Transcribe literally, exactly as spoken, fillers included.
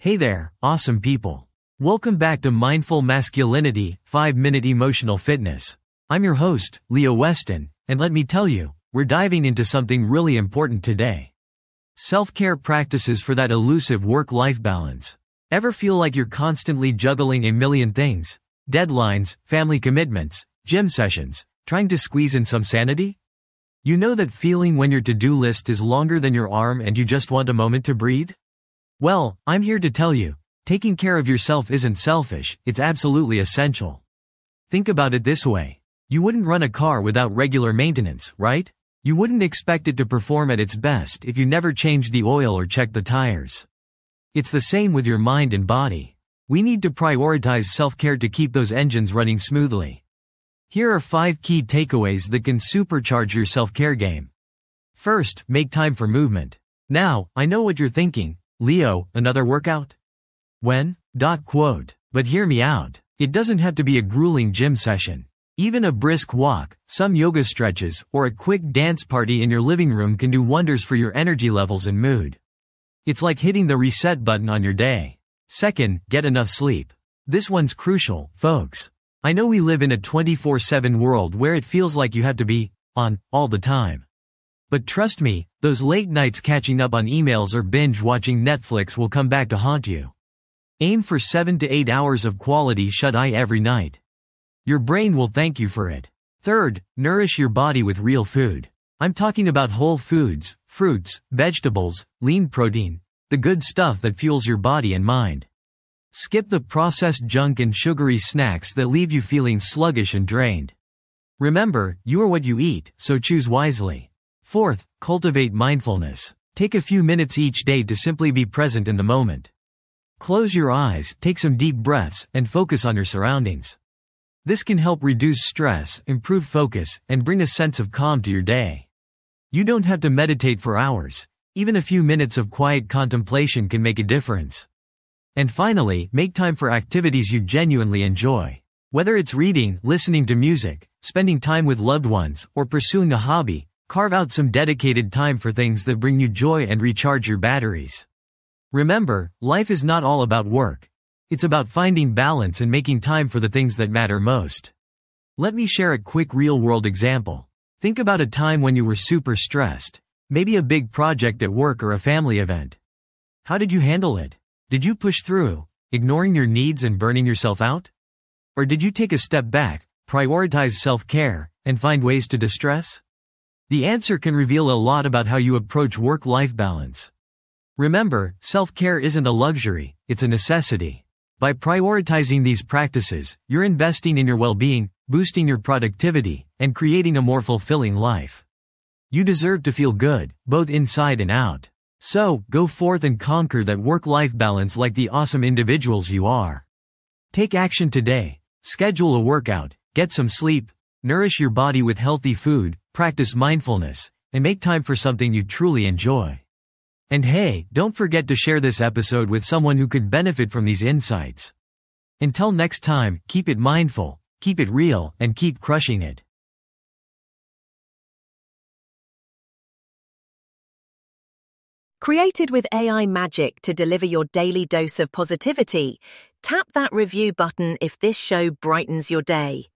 Hey there, awesome people. Welcome back to Mindful Masculinity, five minute Emotional Fitness. I'm your host, Leo Weston, and let me tell you, we're diving into something really important today. Self-care practices for that elusive work-life balance. Ever feel like you're constantly juggling a million things? Deadlines, family commitments, gym sessions, trying to squeeze in some sanity? You know that feeling when your to-do list is longer than your arm and you just want a moment to breathe? Well, I'm here to tell you, taking care of yourself isn't selfish, it's absolutely essential. Think about it this way. You wouldn't run a car without regular maintenance, right? You wouldn't expect it to perform at its best if you never changed the oil or checked the tires. It's the same with your mind and body. We need to prioritize self-care to keep those engines running smoothly. Here are five key takeaways that can supercharge your self-care game. First, make time for movement. Now, I know what you're thinking. Leo, another workout? When? Dot quote. But hear me out. It doesn't have to be a grueling gym session. Even a brisk walk, some yoga stretches, or a quick dance party in your living room can do wonders for your energy levels and mood. It's like hitting the reset button on your day. Second, get enough sleep. This one's crucial, folks. I know we live in a twenty-four seven world where it feels like you have to be on all the time. But trust me, those late nights catching up on emails or binge-watching Netflix will come back to haunt you. Aim for seven to eight hours of quality shut-eye every night. Your brain will thank you for it. Third, nourish your body with real food. I'm talking about whole foods, fruits, vegetables, lean protein, the good stuff that fuels your body and mind. Skip the processed junk and sugary snacks that leave you feeling sluggish and drained. Remember, you are what you eat, so choose wisely. Fourth, cultivate mindfulness. Take a few minutes each day to simply be present in the moment. Close your eyes, take some deep breaths, and focus on your surroundings. This can help reduce stress, improve focus, and bring a sense of calm to your day. You don't have to meditate for hours. Even a few minutes of quiet contemplation can make a difference. And finally, make time for activities you genuinely enjoy. Whether it's reading, listening to music, spending time with loved ones, or pursuing a hobby, carve out some dedicated time for things that bring you joy and recharge your batteries. Remember, life is not all about work. It's about finding balance and making time for the things that matter most. Let me share a quick real-world example. Think about a time when you were super stressed, maybe a big project at work or a family event. How did you handle it? Did you push through, ignoring your needs and burning yourself out? Or did you take a step back, prioritize self-care, and find ways to distress? The answer can reveal a lot about how you approach work-life balance. Remember, self-care isn't a luxury, it's a necessity. By prioritizing these practices, you're investing in your well-being, boosting your productivity, and creating a more fulfilling life. You deserve to feel good, both inside and out. So, go forth and conquer that work-life balance like the awesome individuals you are. Take action today. Schedule a workout, get some sleep, nourish your body with healthy food, practice mindfulness, and make time for something you truly enjoy. And hey, don't forget to share this episode with someone who could benefit from these insights. Until next time, keep it mindful, keep it real, and keep crushing it. Created with A I magic to deliver your daily dose of positivity, tap that review button if this show brightens your day.